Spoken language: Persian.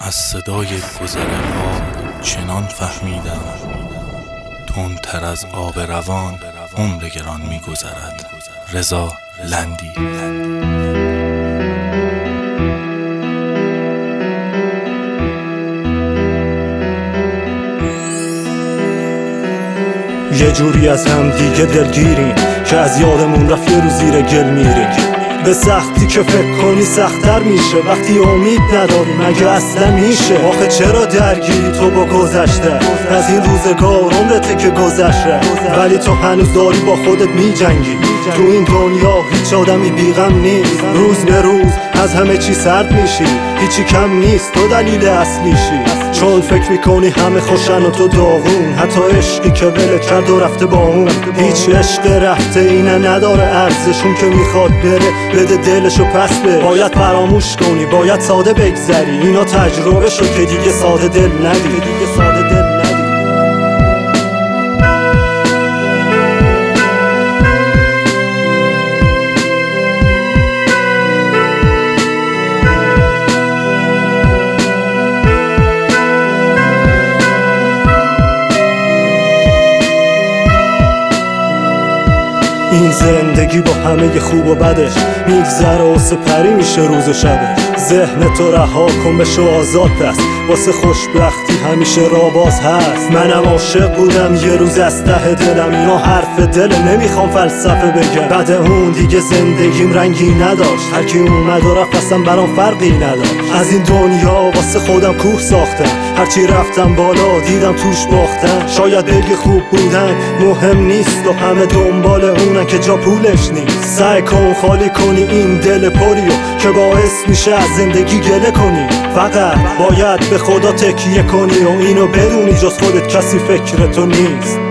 از صدای گذر آب چنان فهمیدم تندتر از آب روان عمر گران می‌گذرد. رضا لندی. یه جوری از هم دیگه دلگیریم که از یادمون رفت یه روز زیر گل میریم. به سختی که فکر کنی سخت‌تر میشه وقتی امید نداری مگه اصلا میشه؟ آخه چرا درگیری تو با گذشته؟ از این روزگار عمرته که گذشته ولی تو هنوز داری با خودت میجنگی. تو این دنیا هیچ آدمی بیغم نیست، روز به روز از همه چی سرد میشی، هیچی کم نیست تو دلیل اصلیشی. چون فکر میکنی همه خوشن و تو داغون، حتی عشقی که ولت کرد و رفته با اون. هیچ عشق رفته اینه نداره ارزشون که میخواد بره بده دلشو پس به. باید فراموش کنی، باید ساده بگذری، اینا تجربه شد که دیگه ساده دل ندی. این زندگی با همه خوب و بدش میگذره و سپری میشه روز و شبش. ذهن تو رها کن بشو آزاد پس، واسه خوشبختی همیشه راه باز هست. منم عاشق بودم یه روز از ته دلم، اینا حرف دل نمیخوام فلسفه بگم. بعد اون دیگه زندگیم رنگی نداشت، هر کی اومد و رفت اصلا برام فرقی نداشت. از این دنیا واسه خودم کوه ساختم، هرچی رفتم بالا دیدم توش باختم. شاید بگی خوب بودن مهم نیست و همه دنبال اونن که جا پولش نیست. سعی کن خالی کنی این دل پریو که باعث میشه از زندگی گله کنی. فقط باید به خدا تکیه کنی و اینو بدونی جز خودت کسی فکر تو نیست.